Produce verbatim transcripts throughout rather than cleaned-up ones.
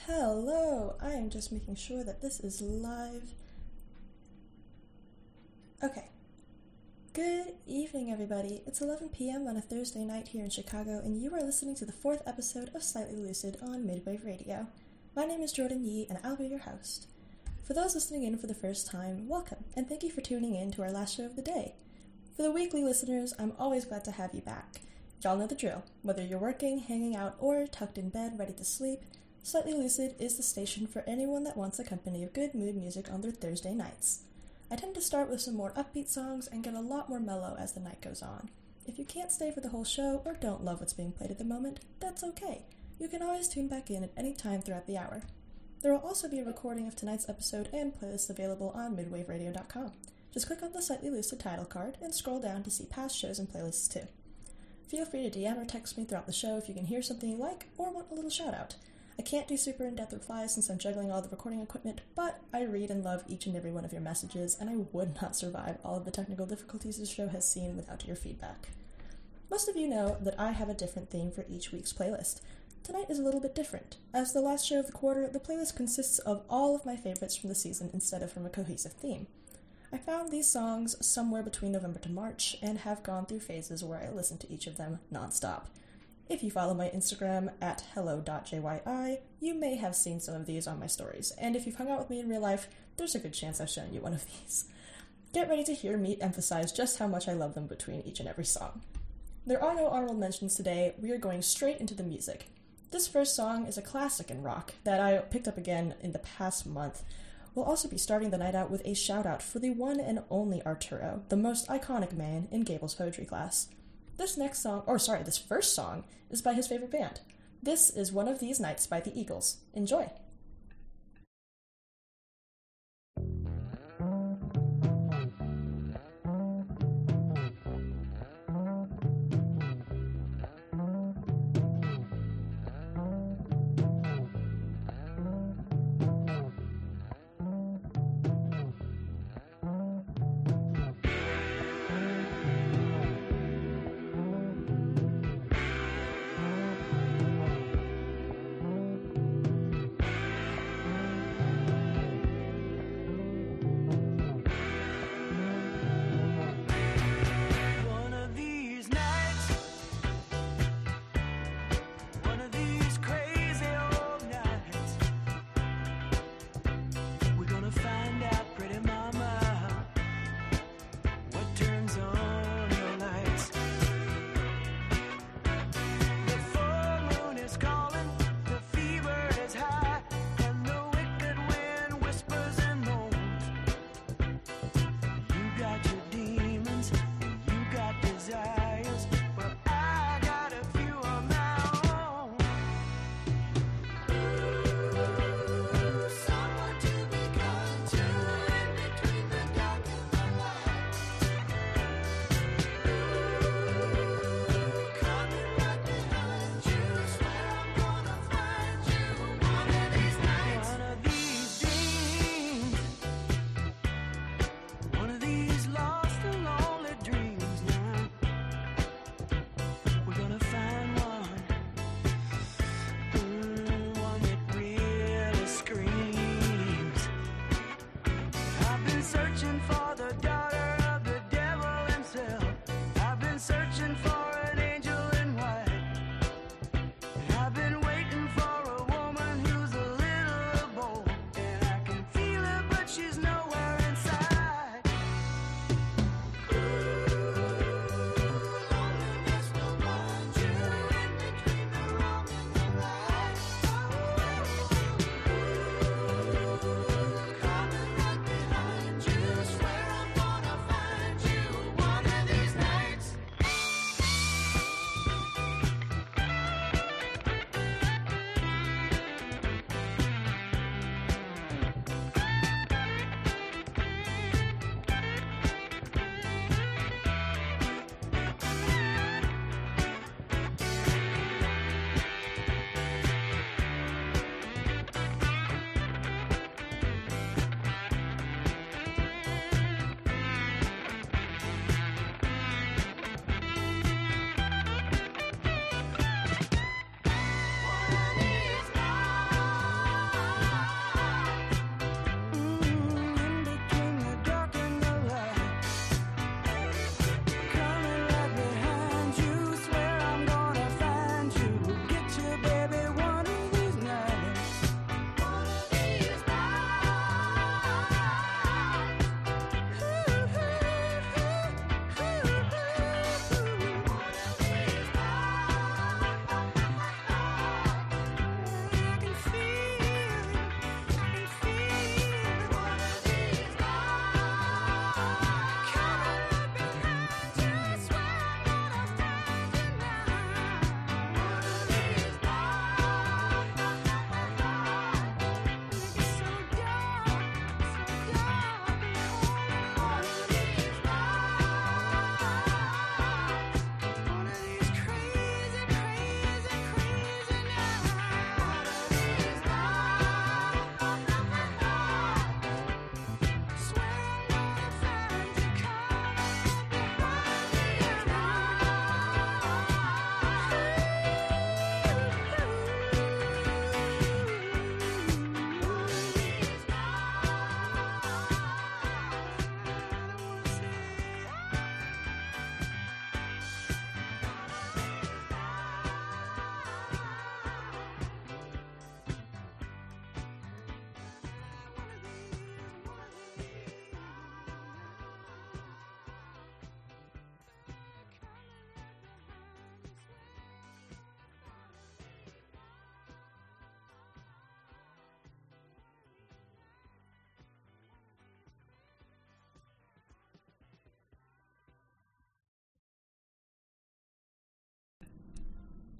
Hello, I am just making sure that this is live. Okay. Good evening, everybody. It's eleven p.m. on a Thursday night here in Chicago, and you are listening to the fourth episode of Slightly Lucid on Midwave Radio. My name is Jordan Yee, and I'll be your host. For those listening in for the first time, welcome, and thank you for tuning in to our last show of the day. For the weekly listeners, I'm always glad to have you back. Y'all know the drill. Whether you're working, hanging out, or tucked in bed ready to sleep, Slightly Lucid is the station for anyone that wants a company of good mood music on their Thursday nights. I tend to start with some more upbeat songs and get a lot more mellow as the night goes on. If you can't stay for the whole show or don't love what's being played at the moment, that's okay. You can always tune back in at any time throughout the hour. There will also be a recording of tonight's episode and playlists available on midwave radio dot com. Just click on the Slightly Lucid title card and scroll down to see past shows and playlists too. Feel free to D M or text me throughout the show if you can hear something you like or want a little shout out. I can't do super in-depth replies since I'm juggling all the recording equipment, but I read and love each and every one of your messages, and I would not survive all of the technical difficulties this show has seen without your feedback. Most of you know that I have a different theme for each week's playlist. Tonight is a little bit different. As the last show of the quarter, the playlist consists of all of my favorites from the season instead of from a cohesive theme. I found these songs somewhere between November to March, and have gone through phases where I listen to each of them nonstop. If you follow my Instagram at hello dot j y i, you may have seen some of these on my stories, and if you've hung out with me in real life, there's a good chance I've shown you one of these. Get ready to hear me emphasize just how much I love them between each and every song. There are no honorable mentions today, we are going straight into the music. This first song is a classic in rock that I picked up again in the past month. We'll also be starting the night out with a shout-out for the one and only Arturo, the most iconic man in Gable's poetry class. This next song, or sorry, this first song, is by his favorite band. This is One of These Nights by the Eagles. Enjoy!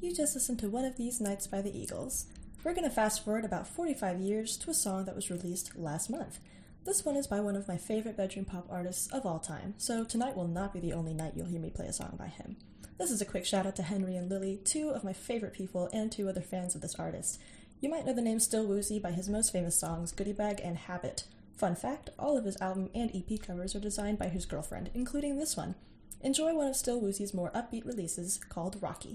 You just listened to One of These Nights by the Eagles. We're going to fast forward about forty-five years to a song that was released last month. This one is by one of my favorite bedroom pop artists of all time, so tonight will not be the only night you'll hear me play a song by him. This is a quick shout out to Henry and Lily, two of my favorite people and two other fans of this artist. You might know the name Still Woozy by his most famous songs, Goodie Bag and Habit. Fun fact, all of his album and E P covers are designed by his girlfriend, including this one. Enjoy one of Still Woozy's more upbeat releases called Rocky.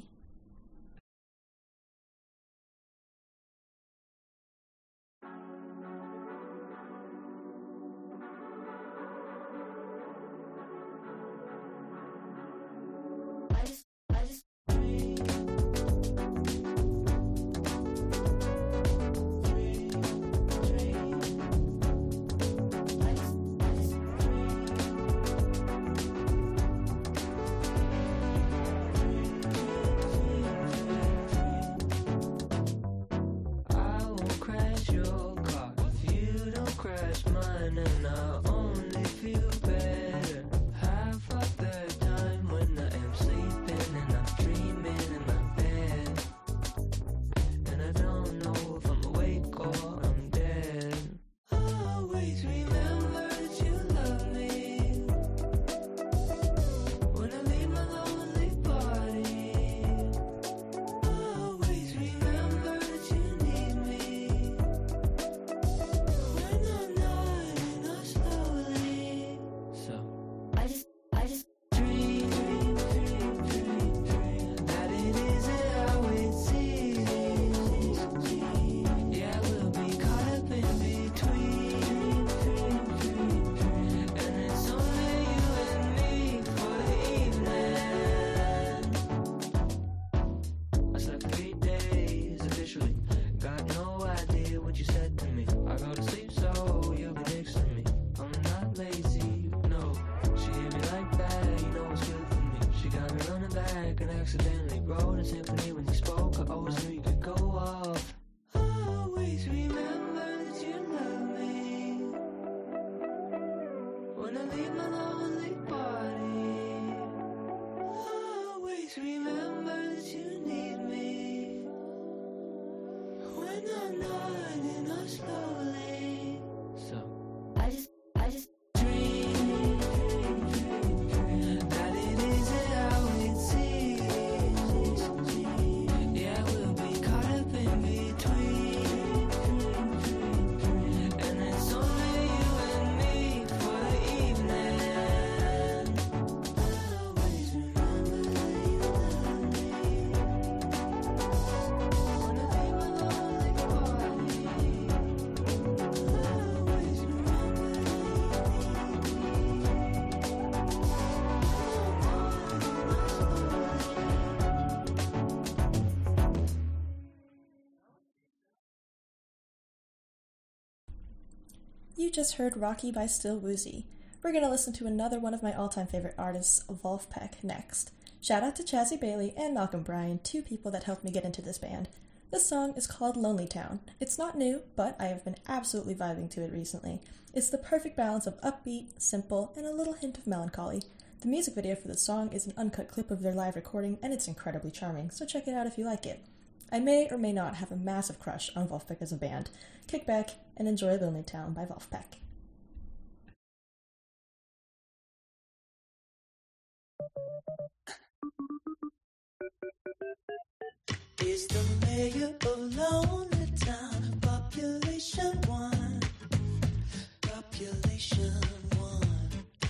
You just heard Rocky by Still Woozy. We're going to listen to another one of my all-time favorite artists, Vulfpeck, next. Shout out to Chazzy Bailey and Malcolm Bryan, two people that helped me get into this band. This song is called Lonely Town. It's not new, but I have been absolutely vibing to it recently. It's the perfect balance of upbeat, simple, and a little hint of melancholy. The music video for this song is an uncut clip of their live recording, and it's incredibly charming, so check it out if you like it. I may or may not have a massive crush on Vulfpeck as a band. Kick back and enjoy Lonely Town by Vulfpeck. Is the mayor of Lonely Town, population one, population one,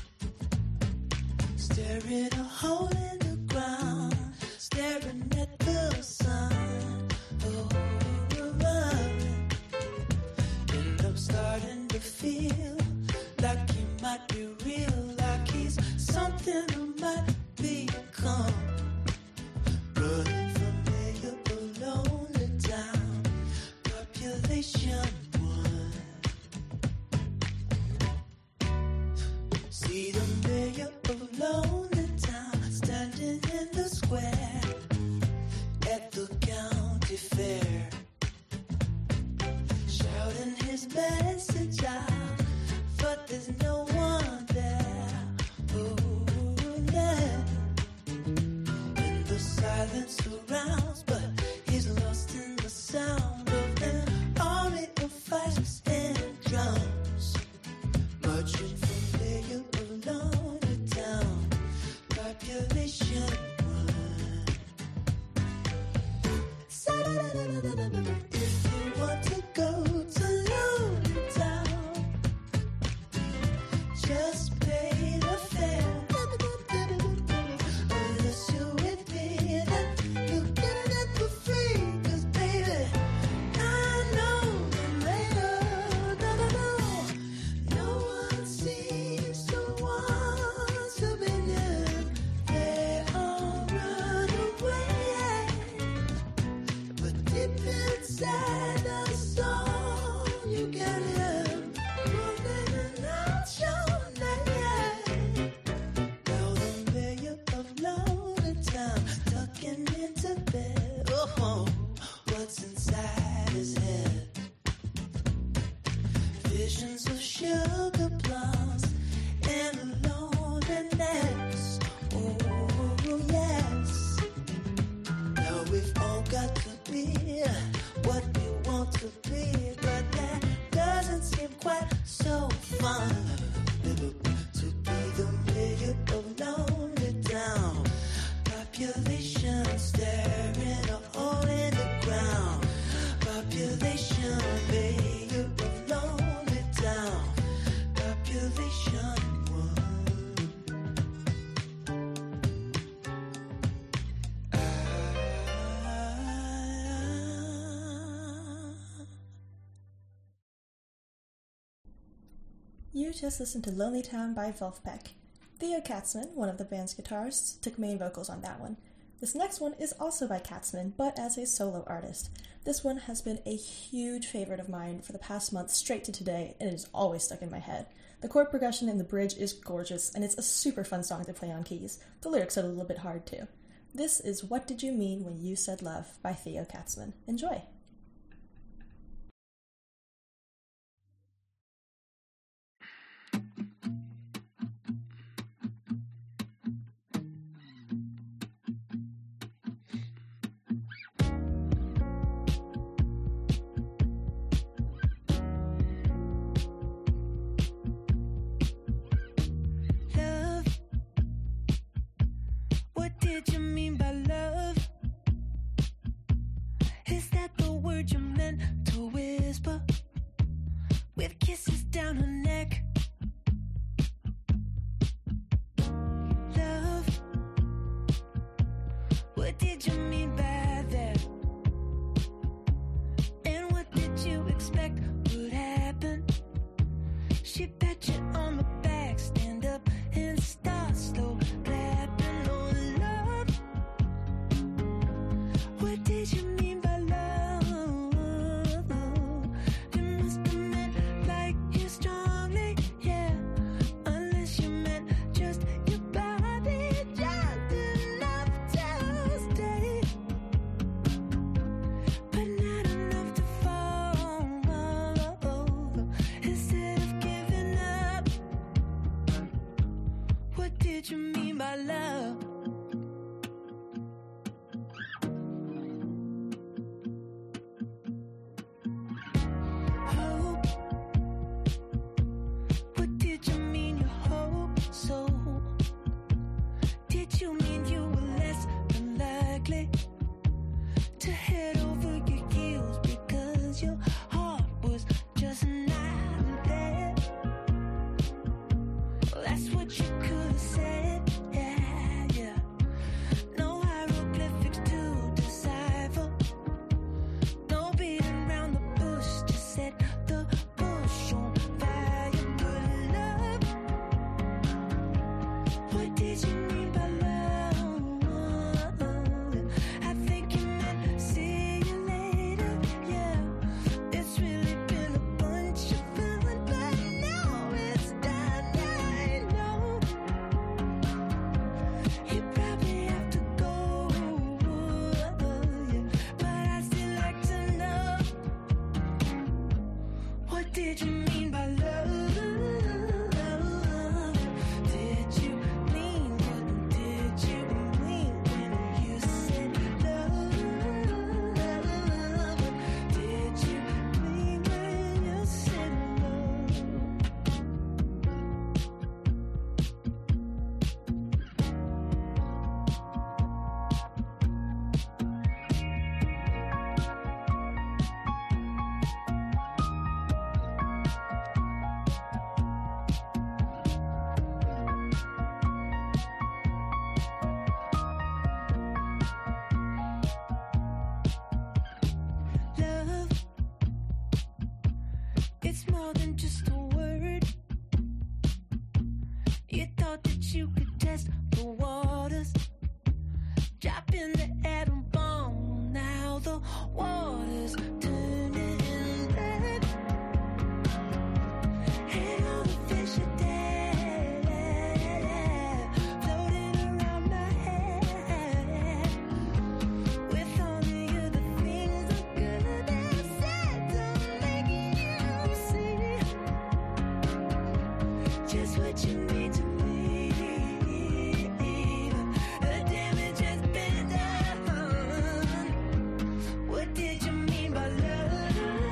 staring a hole in the ground, staring at the sun, oh, around, and I'm starting to feel like he might be real, like he's something I might become, running from mayor of Lonely Town, population one. See the mayor of Lonely Town standing in the square at the county fair, shouting his message out, but there's no one there. Oh, yeah. And the silence surrounds, but inside the song. You can hear calling out your name. Now the mayor of lonely town tucking into bed. Oh, what's inside his head? Visions of sugar plums and loneliness. Oh, yes. Now we've all got to be what we want to be, but that doesn't seem quite so fun. To be the mayor of lonely town. Population staring a hole in the ground. Population mayor of lonely town. Population one. You just listened to Lonely Town by Vulfpeck. Theo Katzman, one of the band's guitarists, took main vocals on that one. This next one is also by Katzman, but as a solo artist. This one has been a huge favorite of mine for the past month straight to today, and it is always stuck in my head. The chord progression in the bridge is gorgeous, and it's a super fun song to play on keys. The lyrics are a little bit hard too. This is What Did You Mean When You Said Love by Theo Katzman. Enjoy! Love, what did you mean by love? Is that the word you meant to whisper? With kisses down her neck. Love, what did you mean by that? And what did you expect would happen? She pat you on the back, stand up and start slow clapping. Oh, love, what did you mean by love? You must have meant like you strongly, yeah. Unless you meant just your body, just enough to stay, but not enough to fall over. Instead of giving up, what did you mean by love? Hope, what did you mean you hope so? Did you mean you were less than likely to head over your heels because your heart was just not there? Well, that's what you could have said, yeah, yeah. No hieroglyphics to decipher. No beating around the bush to set the bush on fire. But love, what did you mean by love? I think you meant see you later, yeah. It's really been a bunch of feeling, but now it's done. I know you probably have to go, yeah. But I still like to know, what did you mean by love? Did you mean, what did you mean when you said love? What did you mean when you said love? It's more than just a word. You thought that you could test the waters, dropping the atom bomb. Now the waters just what you mean to me. The damage has been done. What did you mean by love?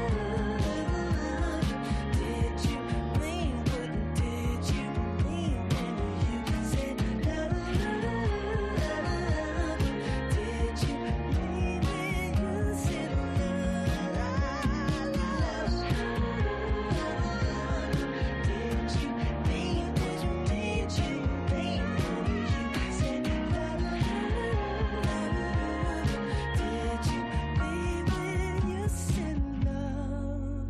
Did you mean, what did you mean when you said love? Did you mean when you said love? Did you mean, did you, did you mean when you said love? Did you mean when you said love?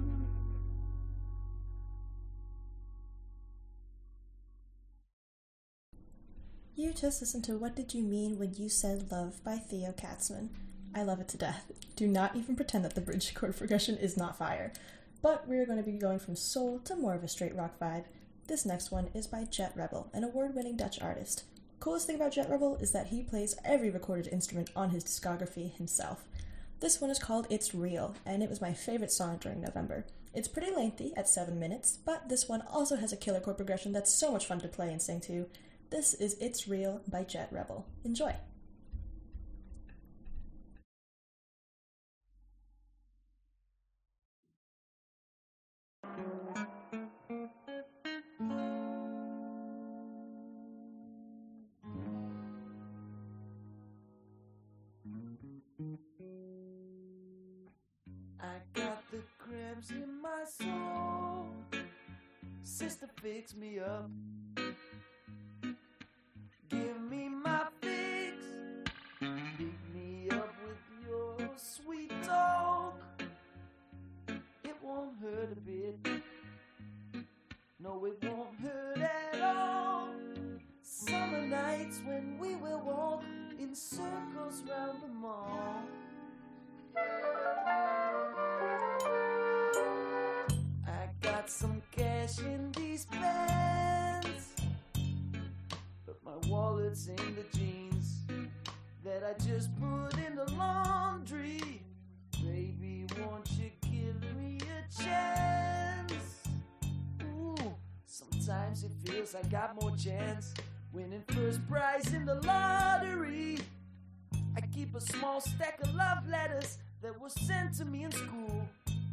You just listened to What Did You Mean When You Said Love by Theo Katzman. I love it to death. Do not even pretend that the bridge chord progression is not fire. But we're going to be going from soul to more of a straight rock vibe. This next one is by Jet Rebel, an award-winning Dutch artist. Coolest thing about Jet Rebel is that he plays every recorded instrument on his discography himself. This one is called It's Real, and it was my favorite song during November. It's pretty lengthy at seven minutes, but this one also has a killer chord progression that's so much fun to play and sing to. This is It's Real by Jet Rebel. Enjoy! I got the cramps in my soul. Sister, fix me up. Give me my fix. Pick me up with your sweet talk. It won't hurt a bit. No, it won't hurt at all. Summer nights when we will walk in circles round the mall. I got some cash in these pants, but my wallet's in the jeans that I just put in the laundry. Baby, won't you give me a chance? Ooh, sometimes it feels I got more chance winning first prize in the lottery. I keep a small stack of love letters that were sent to me in school,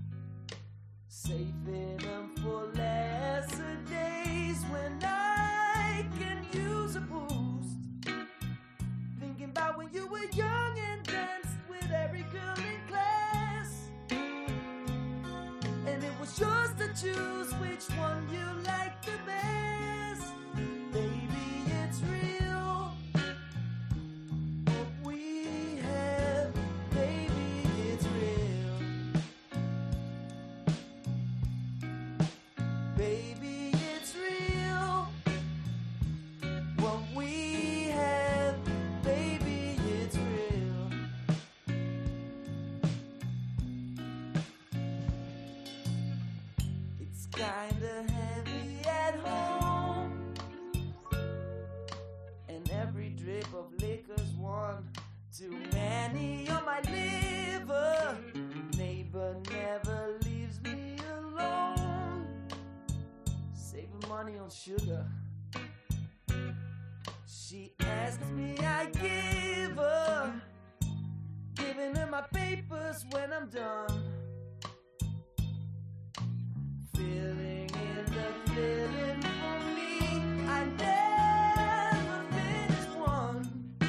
saving them for lesser days when I can use a boost. Thinking about when you were young and danced with every girl in class, and it was yours to choose which one you liked the best. Baby, it's real. What we have, baby, it's real. Baby, it's real. What we have, baby, it's real. It's kinda heavy at home, and every drip of liquor's one too many on my liver. Neighbor never leaves me alone, saving money on sugar. She asks me, I give her, giving her my papers when I'm done. Filling in the filling for me, I never finished one.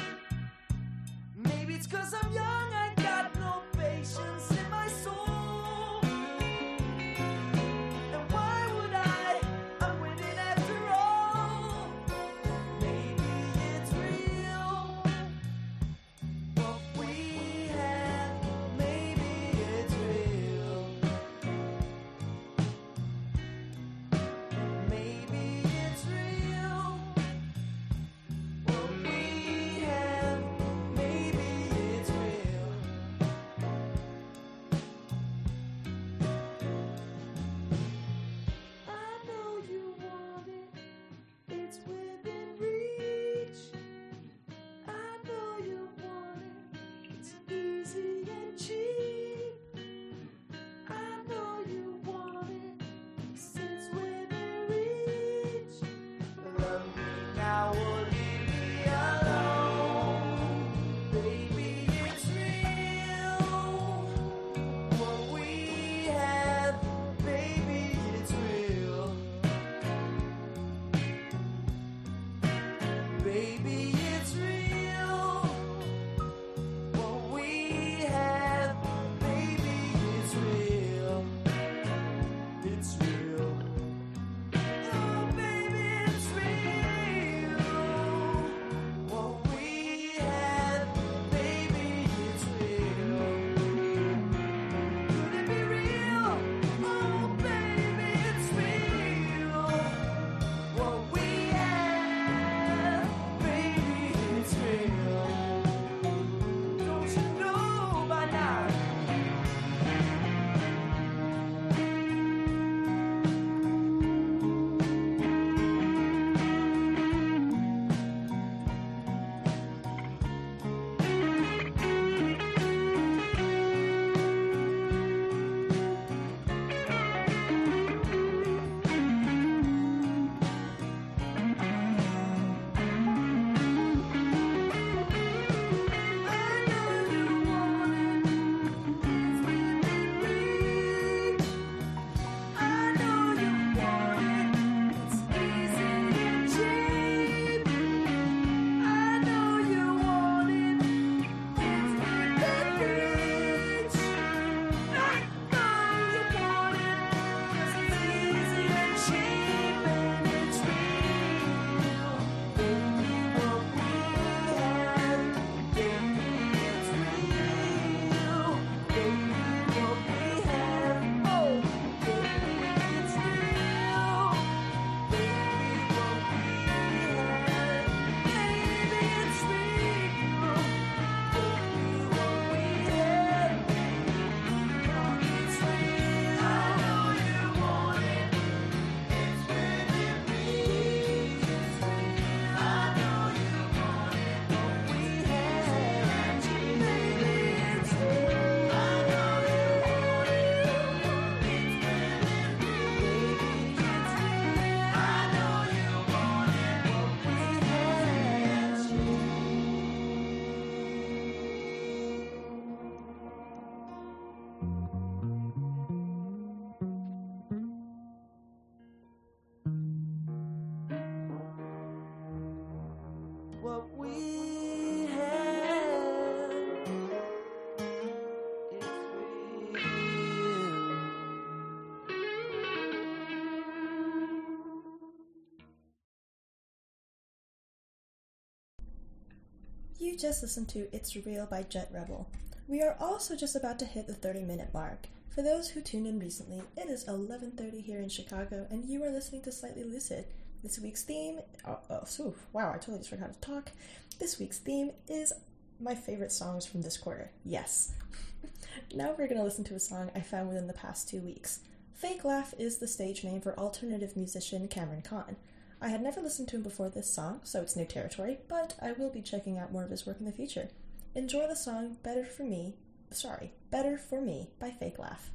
Maybe it's 'cause I'm young, I got no patience in my soul. And why would I? I'm winning after all. Maybe it's real. What we have, maybe it's You just listened to It's Real by Jet Rebel. We are also just about to hit the thirty minute mark. For those who tuned in recently, it is eleven thirty here in Chicago, and you are listening to Slightly Lucid. This week's theme, oh, oh so, wow, I totally just forgot to talk. This week's theme is my favorite songs from this quarter. Yes. Now we're going to listen to a song I found within the past two weeks. Fake Laugh is the stage name for alternative musician Cameron Khan. I had never listened to him before this song, so it's new territory, but I will be checking out more of his work in the future. Enjoy the song Better For Me, sorry, Better For Me by Fake Laugh.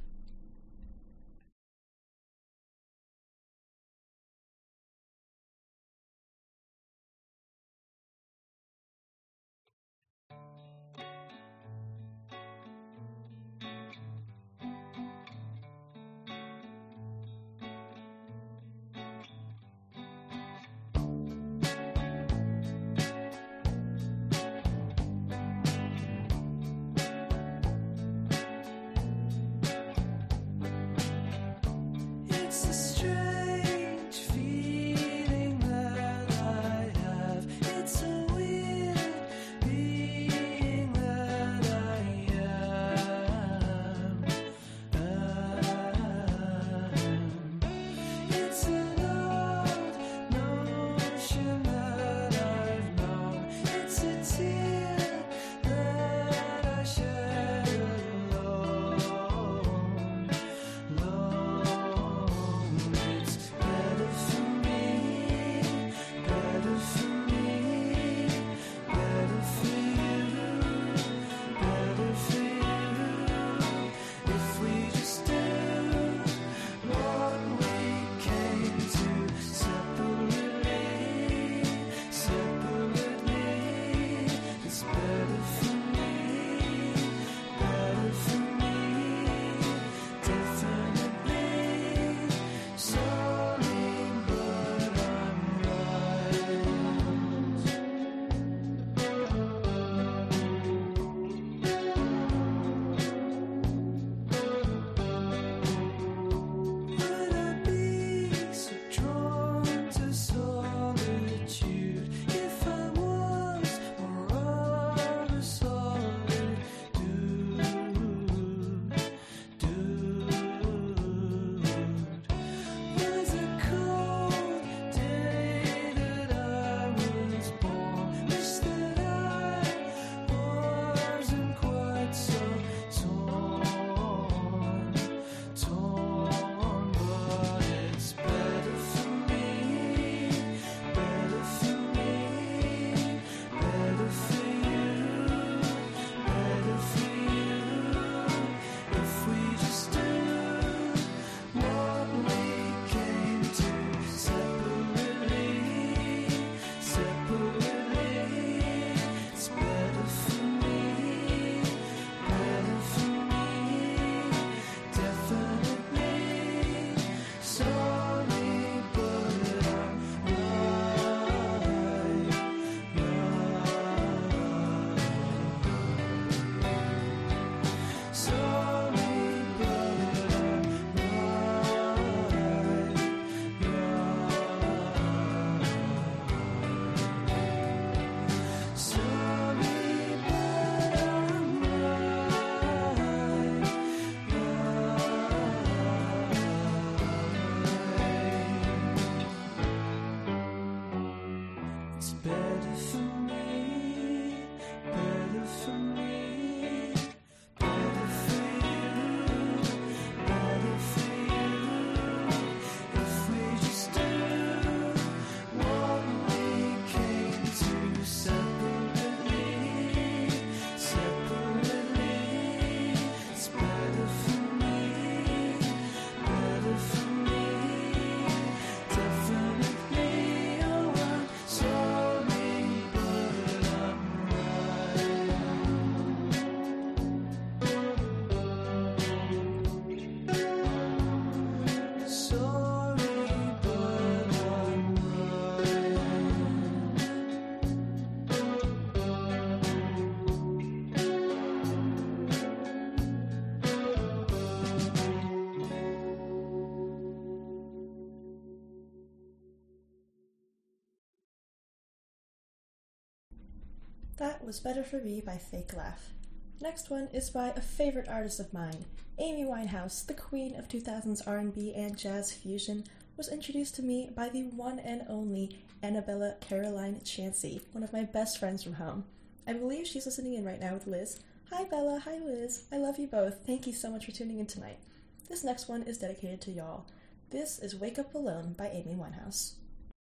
That was Better For Me by Fake Laugh. Next one is by a favorite artist of mine. Amy Winehouse, the queen of two thousands R and B and jazz fusion, was introduced to me by the one and only Annabella Caroline Chansey, one of my best friends from home. I believe she's listening in right now with Liz. Hi Bella, hi Liz. I love you both. Thank you so much for tuning in tonight. This next one is dedicated to y'all. This is Wake Up Alone by Amy Winehouse.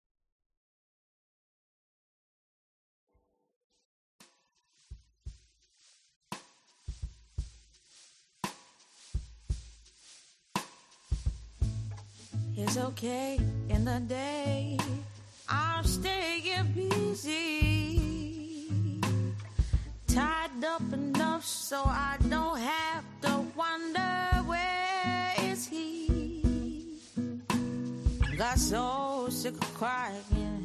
It's okay in the day, I'm staying busy, tied up enough so I don't have to wonder where is he. Got so sick of crying,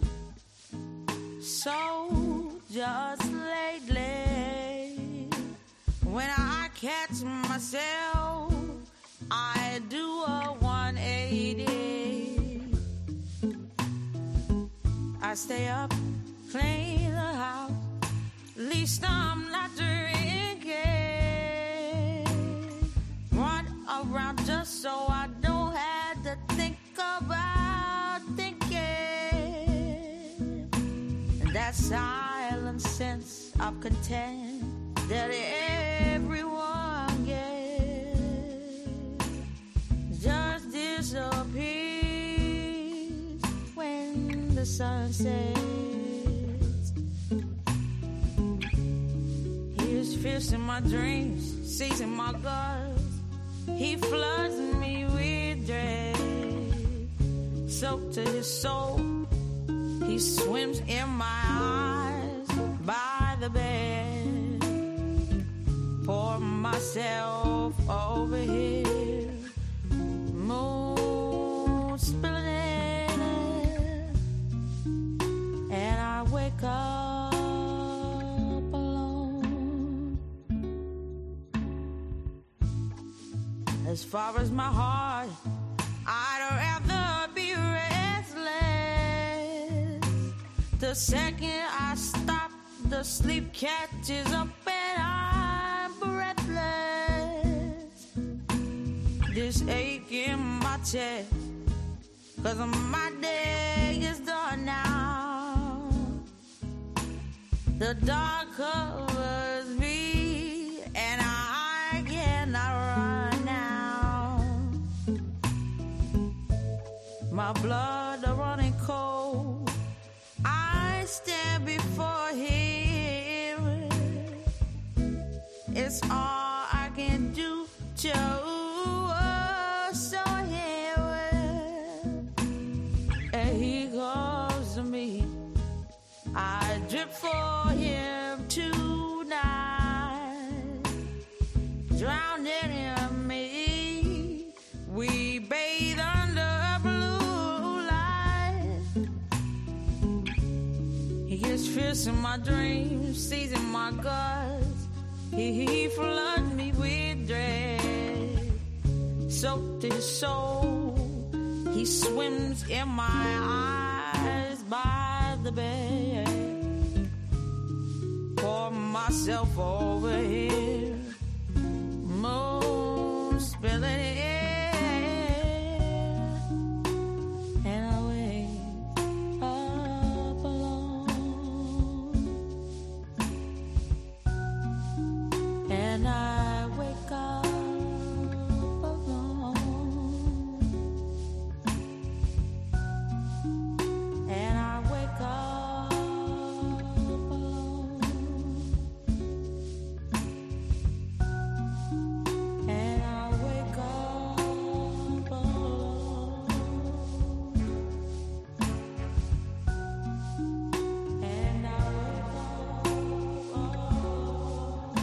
so just lately, when I catch myself, I do a one eighty. I stay up, clean the house, at least I'm not drinking. Run around just so I don't have to think about thinking. And that silent sense of content that everyone gets just disappears when the sun sets. He is fierce in my dreams, seizing my guts. He floods me with dread, soaked to his soul. He swims in my eyes by the bed. Pour myself over here, moon spilling, and I wake up alone. As far as my heart, I'd rather be restless. The second I stop, the sleep catches up and I'm breathless. This ache in my chest, 'cause my day is done now. The dark covers me and I cannot run now. My blood are running cold, I stand before him. It's all I can do to show him. And he calls to me, I drip for him tonight, drowning in me. We bathe under blue light. He gets fierce in my dreams, seizing my guts. He, he floods me with dread, soaked to his soul. He swims in my eyes by the bed. Pour myself over here, moon spilling in, and I wake up alone. And I wake up alone. And I wake up alone. And I wake up alone. And I wake up alone.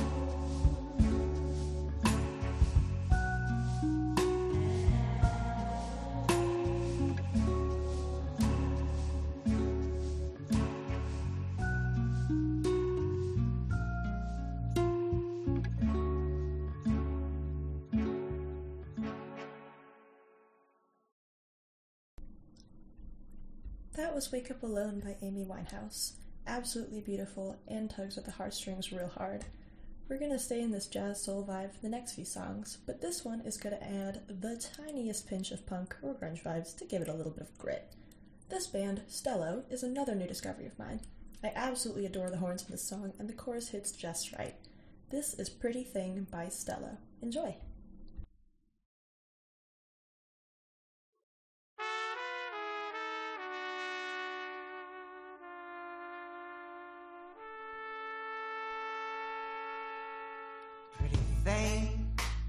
That was Wake Up Alone by Amy Winehouse. absolutely beautiful and tugs at the heartstrings real hard. We're gonna stay in this jazz soul vibe for the next few songs, but this one is gonna add the tiniest pinch of punk or grunge vibes to give it a little bit of grit. This band, Stello, is another new discovery of mine. I absolutely adore the horns in this song, and the chorus hits just right. This is Pretty Thing by Stello. Enjoy! Pretty thing,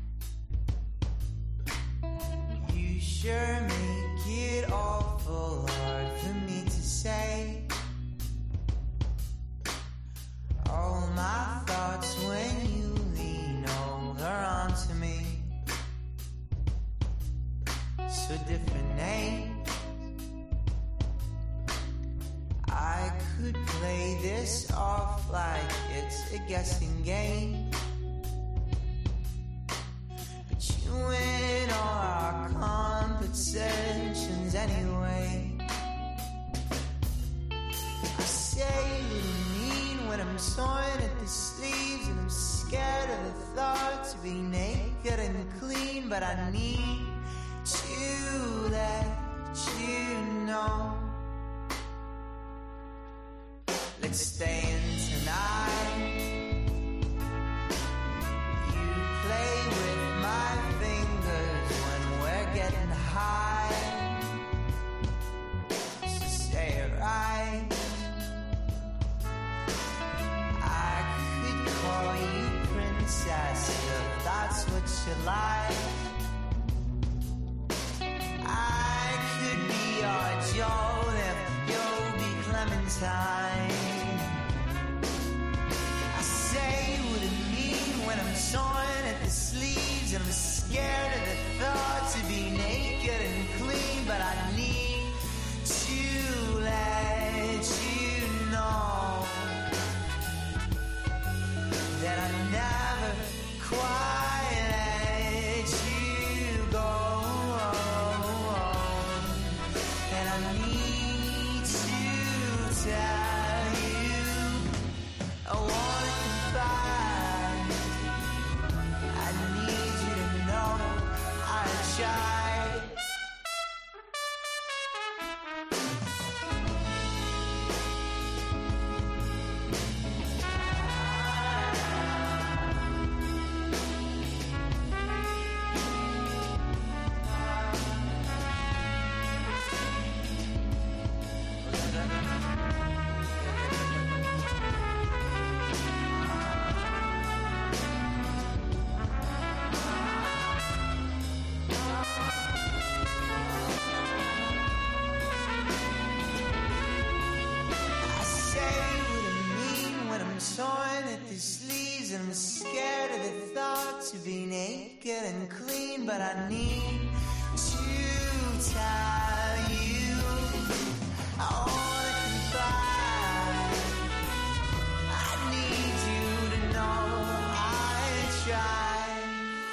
you sure make it awful hard for me to say all my thoughts when you lean over onto me. So different names, I could play this off like it's a guessing game. You win all our conversations anyway. I say what I mean when I'm torn at the sleeves, and I'm scared of the thought to be naked and clean. But I need to let you know, let's stay in tonight. You play with my fingers when we're getting high, so say it right. I could call you princess if that's what you like. I could be your Joan if you'll be Clementine. I say what I mean when I'm torn at the sleeves, and I'm scared of the thought to be naked and clean. But I need to let you know that I never quite let you go, and I need to tell you I wanna confide. I need you to know I tried. I say what I mean when I'm torn at the sleeves, and I'm scared of the thought to be naked and clean. But I need to tell you I wanna confide. I need you to know I tried.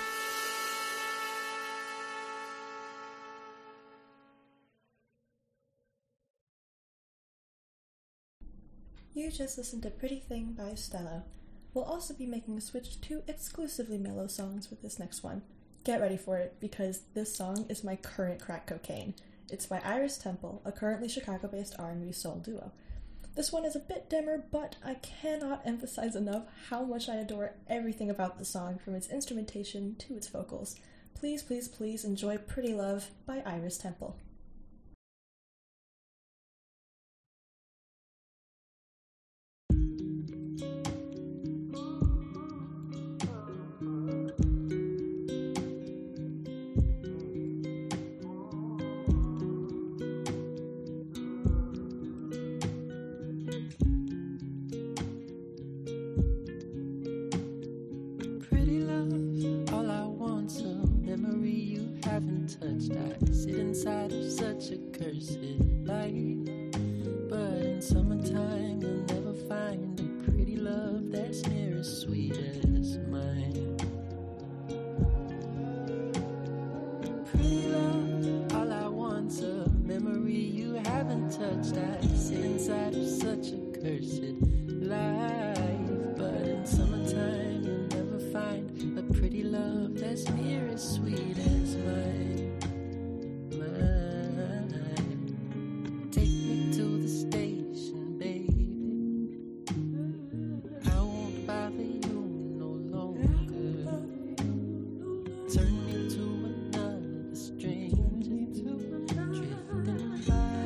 You just listened to Pretty Thing by Stello. We'll also be making a switch to exclusively mellow songs with this next one. Get ready for it, because this song is my current crack cocaine. It's by Iris Temple, a currently Chicago-based R and B soul duo. This one is a bit dimmer, but I cannot emphasize enough how much I adore everything about the song, from its instrumentation to its vocals. Please, please, please enjoy Pretty Love by Iris Temple. Pretty love, all I want's a memory you haven't touched. I sit inside of such a cursed light, but in summertime you'll never find a pretty love that's near as sweet as mine. Pretty love, all I want's a memory you haven't touched. I sit inside of such a cursed life. But in summertime, you'll never find a pretty love that's near as sweet as mine. Mine. Take me to the station, baby. I won't bother you no longer. Turn me to another stranger, drifting by.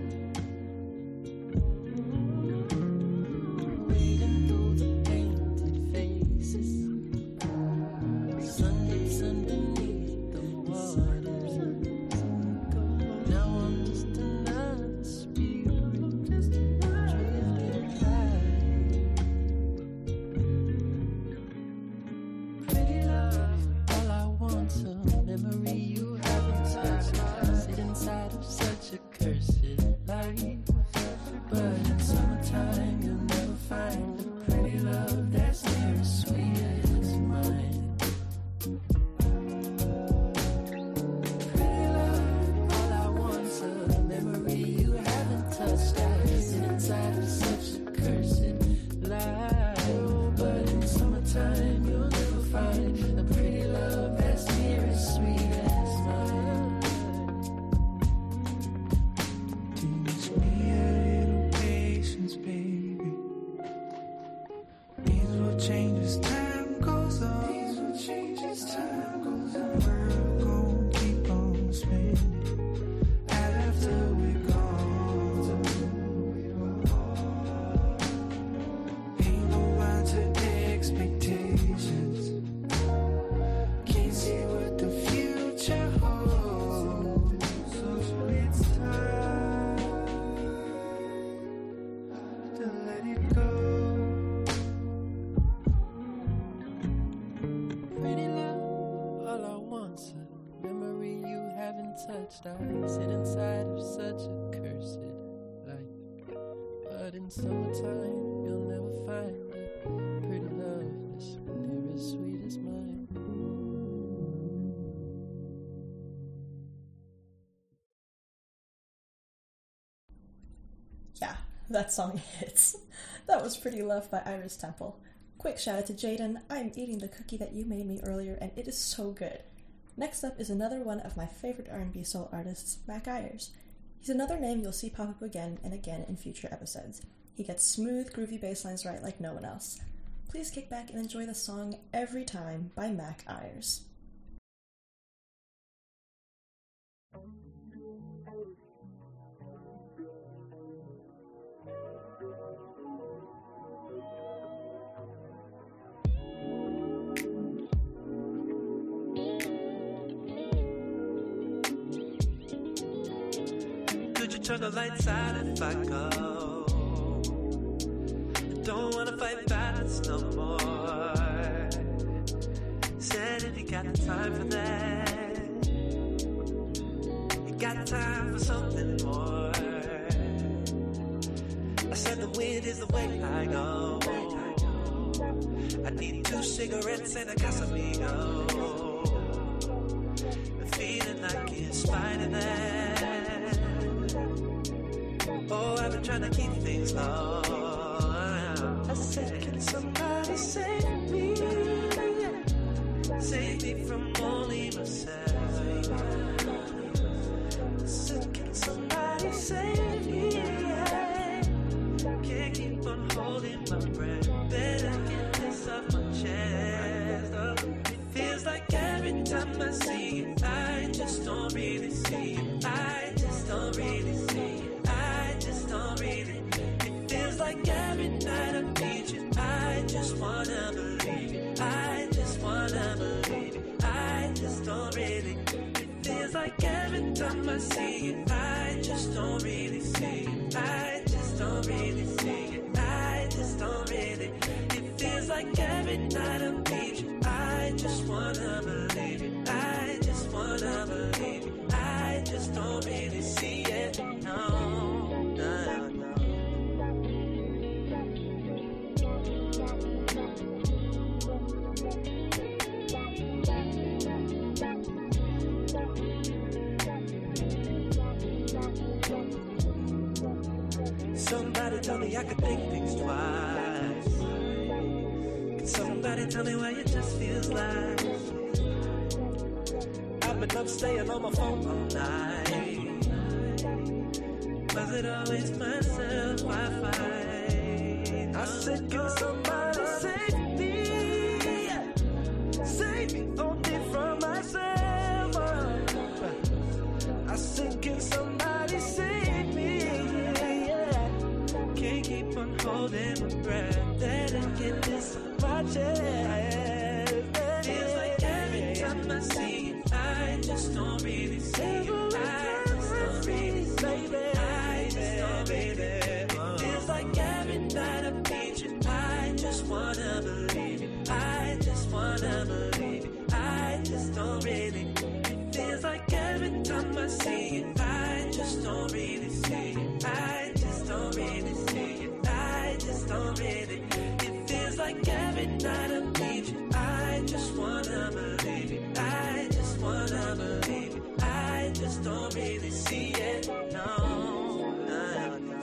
Wading through the painted faces, sun hits underneath the waters. Now I'm just another spirit, drifting high. Pretty love, all I want's a memory you haven't touched. Sit inside of such a cursed life. But in summertime, you'll never find a pretty love that's near as sweet as mine. Pretty love, all I want's a memory you haven't touched. I sit inside of such a cursed life. But in summertime, you'll never find a pretty love that's near as sweet as mine. Teach me a little patience, baby. These will change as time goes on. These will change as time goes on. We're gonna keep on spinning after we're gone. Ain't no mind to expectations. Can't see what the future holds. So it's time to let it go. Pretty love, all I want's a memory you haven't touched. I sit inside of such a cursed life. But in summertime, you'll never find a pretty love that's near as sweet as mine. Yeah, that song hits. That was Pretty Love by Iris Temple. Quick shout out to Jaden. I'm eating the cookie that you made me earlier, and it is so good. Next up is another one of my favorite R and B soul artists, Mac Ayres. He's another name you'll see pop up again and again in future episodes. He gets smooth, groovy bass lines right like no one else. Please kick back and enjoy the song Every Time by Mac Ayres. Could you turn the lights out if I go? I don't wanna fight violence no more. Said if you got the time for that, you got time for something more. I said the wind is the way I go. I need two cigarettes and a Casamigo. The feeling like it's fine in there. Oh, I've been trying to keep things low. I said, can somebody save me? Save me from only myself. I said, can somebody save me? Can't keep on holding my breath. Better get this off my chest. Oh, it feels like every time I see it, I just don't really see it. I just don't really see it. Don't really. It feels like every night I need you. I just wanna believe it. I just wanna believe it. I just don't really. It feels like every time I see it, I just don't really see it. I just don't really see it. I just don't really. It feels like every night I need you. I just wanna believe it. I just wanna believe it. I just don't really see it. No. somebody tell me I could think things twice? Can somebody tell me why it just feels like I've been up staying on my phone all night? Was it always myself I fight? I said, can somebody save me? Save me only from myself. I said, can somebody save me? Yeah. Can't keep on holding my breath. Let it get this on my chest. Feels like every time I see you, I just don't really see you. I just don't really see you. I just don't really. Feels like every night I need you. I just wanna believe you. I just wanna believe you. I just don't really. It feels like every time I see you, I just don't really see you. I just don't really see you. I just don't really. It feels like every night I need you. I just wanna believe you. I just wanna believe you. I just don't really see it. No, no, no.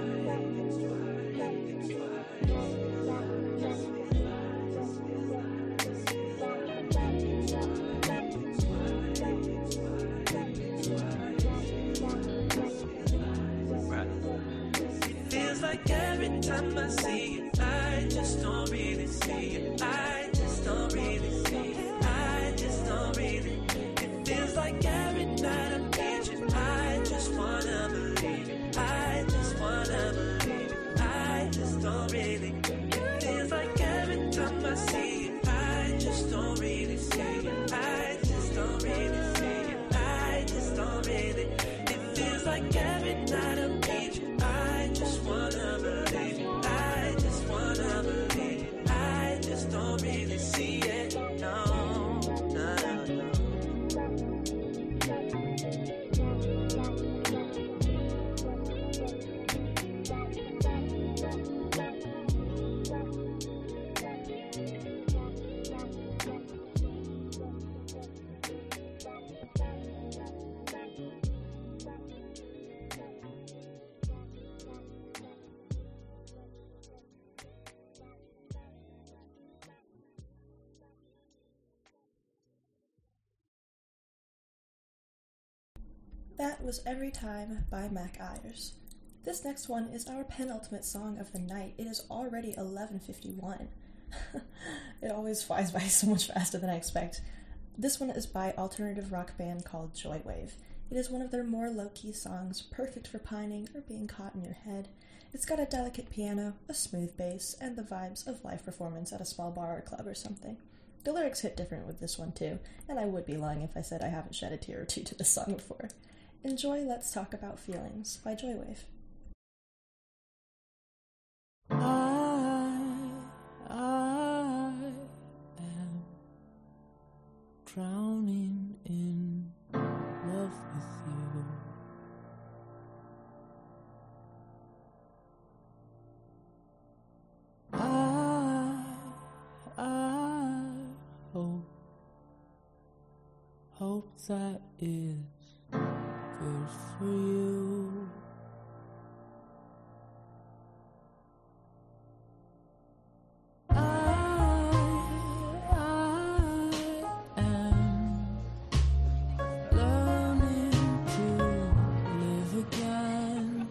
Feels like every time I see it, I just don't really see it. I just don't really see it. I just don't really. It feels like every night I need you. I just wanna believe it. I just wanna believe it. I just don't really. It feels like every time I see it, I just don't really see it. I just don't really see it. I just don't really. It feels like every night I need you. I just wanna believe it. I just wanna believe it. I just don't really see it. No, no, no. That was Every Time by Mac Ayers. This next one is our penultimate song of the night. It is already eleven fifty-one. It always flies by so much faster than I expect. This one is by alternative rock band called Joywave. It is one of their more low-key songs, perfect for pining or being caught in your head. It's got a delicate piano, a smooth bass, and the vibes of live performance at a small bar or club or something. The lyrics hit different with this one too, and I would be lying if I said I haven't shed a tear or two to this song before. Enjoy Let's Talk About Feelings by Joywave. I, I am drowning in love with you. I, I hope, hope that is good for you. I, I am learning to live again.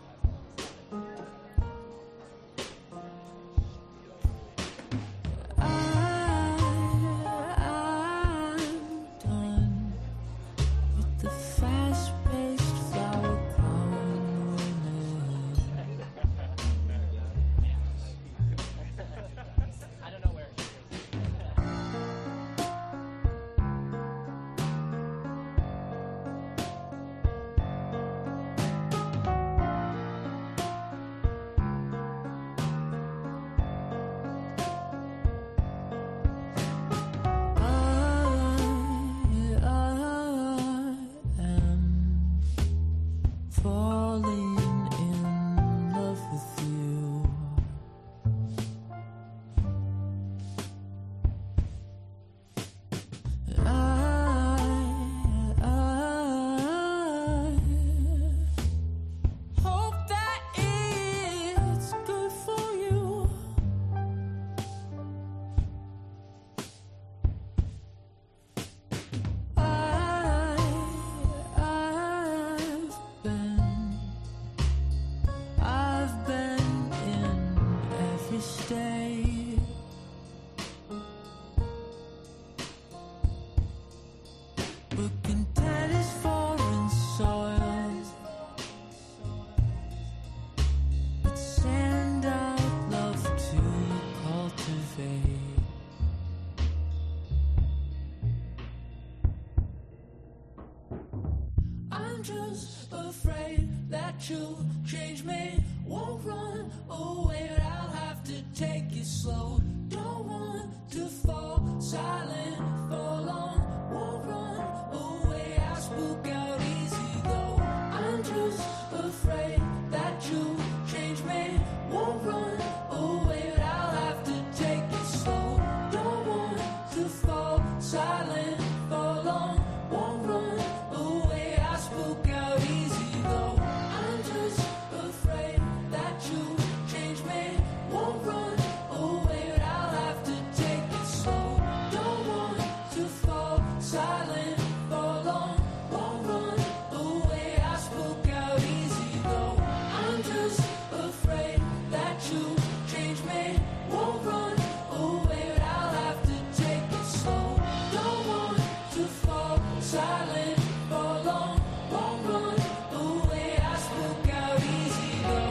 I, I'm done with the fast-paced flower crown I'm just afraid that you'll change me. Won't run away, but I'll have to take it slow. Don't want to fall silent for long. Won't run away, I spook out easy though. I'm just afraid that you'll change me. Won't run away, but I'll have to take it slow. Don't want to fall silent for long. Won't run away, I spook out easy though. I'm just afraid that you'll change me. Won't run away, but I'll have to take it slow. Don't want to fall silent for long. Won't run away, I spook out easy though. I'm just afraid that you'll change me. Won't run away, but I'll have to take it slow. Don't want to fall silent for long. Won't run away, I spook out easy though.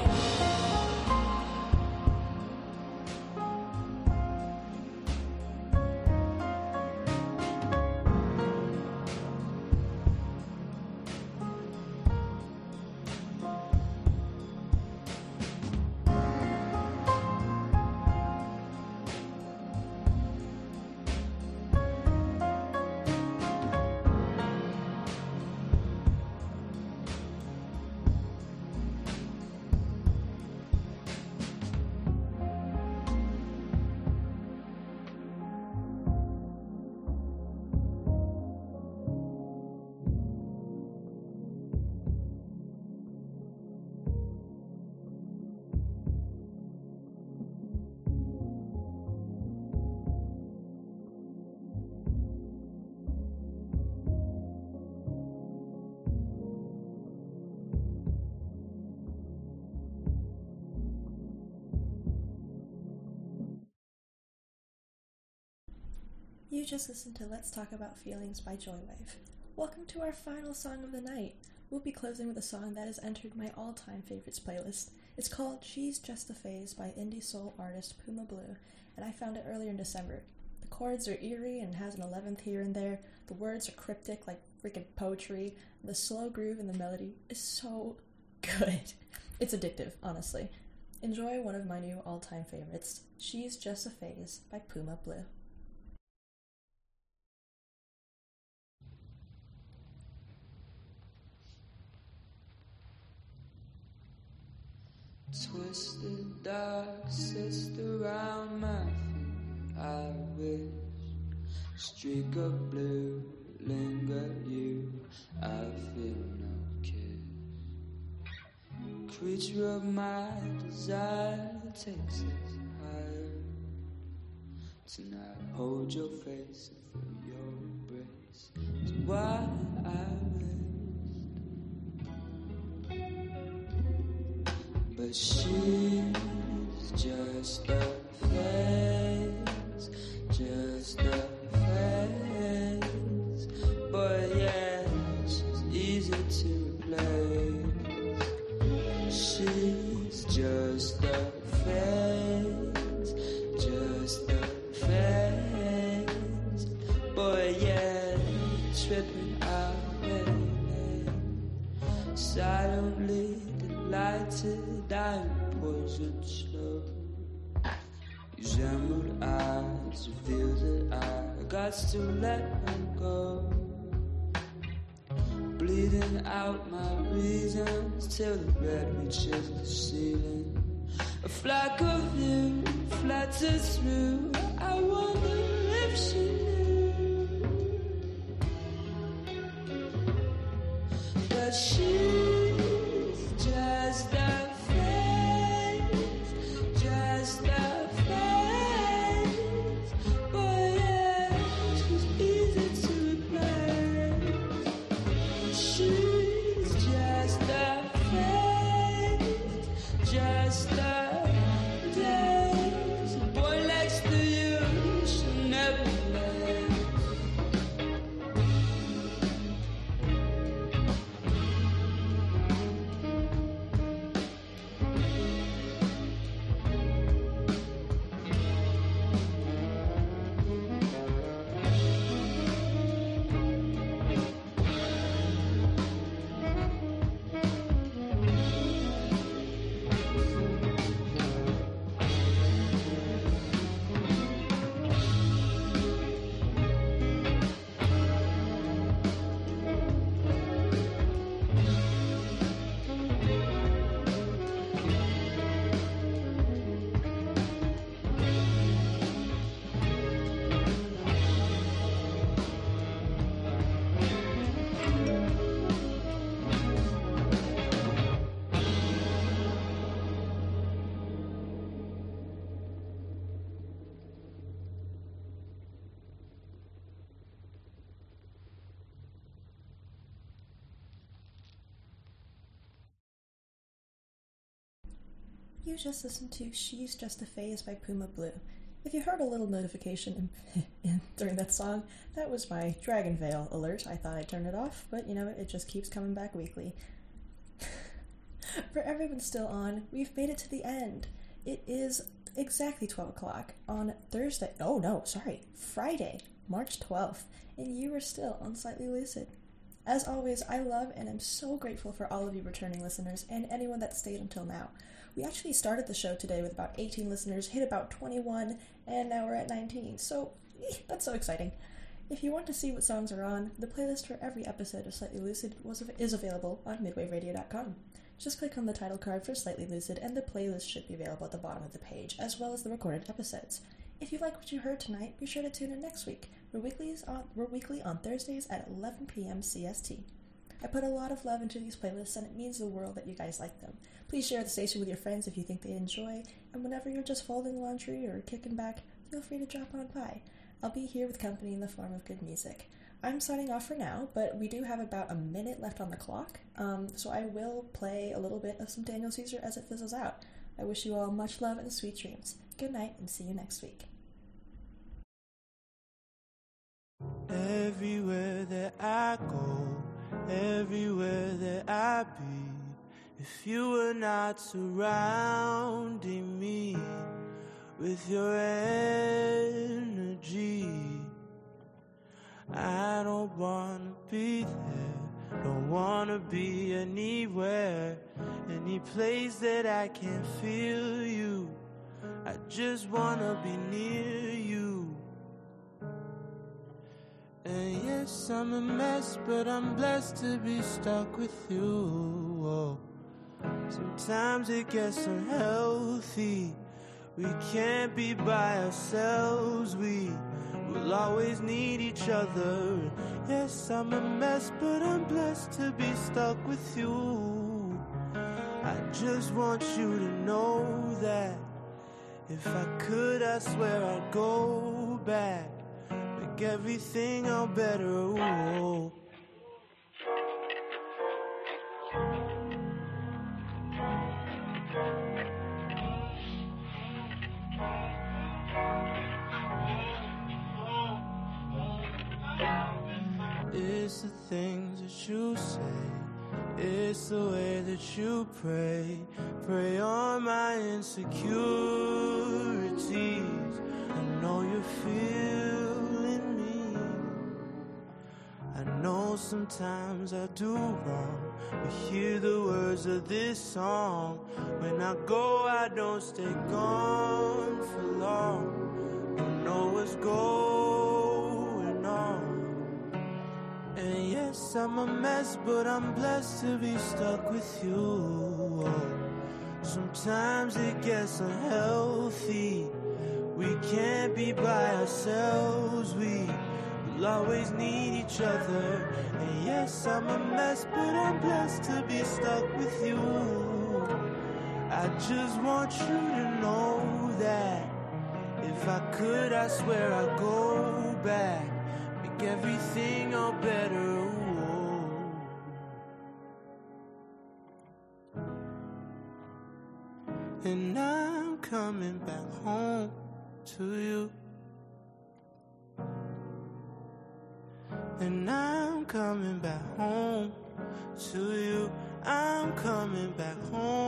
You just listened to Let's Talk About Feelings by Joywave. Welcome to our final song of the night. We'll be closing with a song that has entered my all-time favorites playlist. It's called She's Just a Phase by indie soul artist Puma Blue, and I found it earlier in December. The chords are eerie and has an eleventh here and there. The words are cryptic like freaking poetry. The slow groove in the melody is so good. It's addictive, honestly. Enjoy one of my new all-time favorites, She's Just a Phase by Puma Blue. Twisted dark sister around my feet, I wish. Streak of blue, linger you, I feel no kiss. Creature of my desire takes us higher. Tonight hold your face and feel your embrace. It's why I but she's just a phase, just a phase. But yeah, she's easy to replace. She's just a phase, just a phase. But yeah, tripping out lately. Silently delighted, I'm poison slow. These emerald eyes reveal that I got to let them go. Bleeding out my reasons till the red reaches the ceiling. A flock of you flutters through. I wonder if she knew. But she's just a just a phase, but yeah, she's easy to replace. She's just a phase, just a days. The boy next to you should never play. You just listened to She's Just a Phase by Puma Blue. If you heard a little notification in, in, during that song, that was my Dragon Veil alert. I thought I'd turn it off, but you know, it just keeps coming back weekly. For everyone still on, we've made it to the end. It is exactly twelve o'clock on Thursday. Oh no, sorry, Friday, March twelfth, and you are still on Slightly Lucid. As always, I love and am so grateful for all of you returning listeners and anyone that stayed until now. We actually started the show today with about eighteen listeners, hit about twenty-one, and now we're at nineteen, so eh, that's so exciting. If you want to see what songs are on, the playlist for every episode of Slightly Lucid was, is available on midwave radio dot com. Just click on the title card for Slightly Lucid and the playlist should be available at the bottom of the page, as well as the recorded episodes. If you like what you heard tonight, be sure to tune in next week. We're, weeklies on, we're weekly on Thursdays at eleven p.m. C S T. I put a lot of love into these playlists, and it means the world that you guys like them. Please share the station with your friends if you think they enjoy, and whenever you're just folding laundry or kicking back, feel free to drop on by. I'll be here with company in the form of good music. I'm signing off for now, but we do have about a minute left on the clock, um, so I will play a little bit of some Daniel Caesar as it fizzles out. I wish you all much love and sweet dreams. Good night, and see you next week. Everywhere that I go, everywhere that I be, if you were not surrounding me with your energy, I don't wanna be there, don't wanna be anywhere, any place that I can feel you, I just wanna be near you. And yes, I'm a mess, but I'm blessed to be stuck with you. Oh. Sometimes it gets unhealthy, we can't be by ourselves, we will always need each other. Yes, I'm a mess, but I'm blessed to be stuck with you. I just want you to know that if I could, I swear I'd go back, make everything all better. Ooh. It's the things that you say, it's the way that you pray, pray on my insecurities. I know you're feeling me, I know sometimes I do wrong, but hear the words of this song. When I go, I don't stay gone for long, I know what's going on. And yes, I'm a mess, but I'm blessed to be stuck with you. Sometimes it gets unhealthy, we can't be by ourselves, we will always need each other. And yes, I'm a mess, but I'm blessed to be stuck with you. I just want you to know that if I could, I swear I'd go back, make everything all better. Ooh. And I'm coming back home to you, and I'm coming back home to you, I'm coming back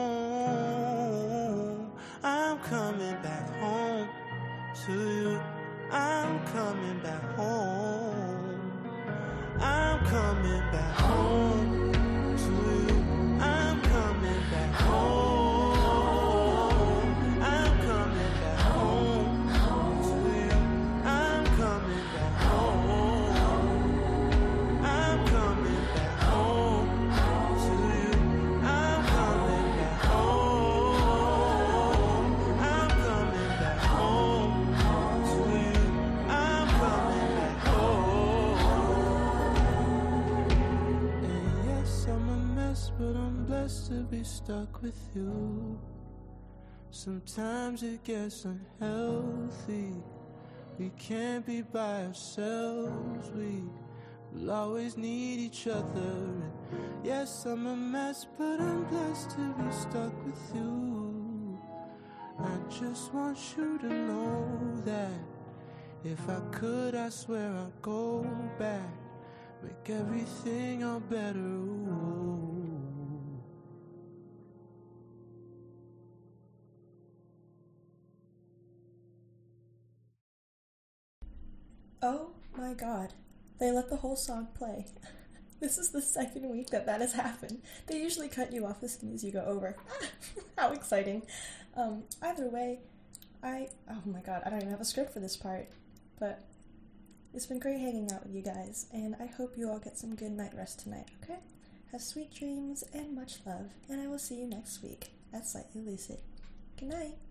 home, I'm coming back home to you, I'm coming back home, I'm coming back home to you, I'm coming back home, I'm coming back home to you, I'm coming back home, I'm coming back home to you, I'm coming back home, I'm coming back home to you, I'm coming back home. And yes, I'm a mess, but I'm blessed to be stuck with you. Sometimes it gets unhealthy, we can't be by ourselves, we will always need each other. And yes, I'm a mess, but I'm blessed to be stuck with you. I just want you to know that if I could, I swear I'd go back, make everything all better. Ooh. Oh my god, they let the whole song play. This is the second week that that has happened. They usually cut you off as soon as you go over. How exciting. Um, either way, I, oh my god, I don't even have a script for this part, but it's been great hanging out with you guys, and I hope you all get some good night rest tonight, okay? Have sweet dreams and much love, and I will see you next week at Slightly Lucid. Good night.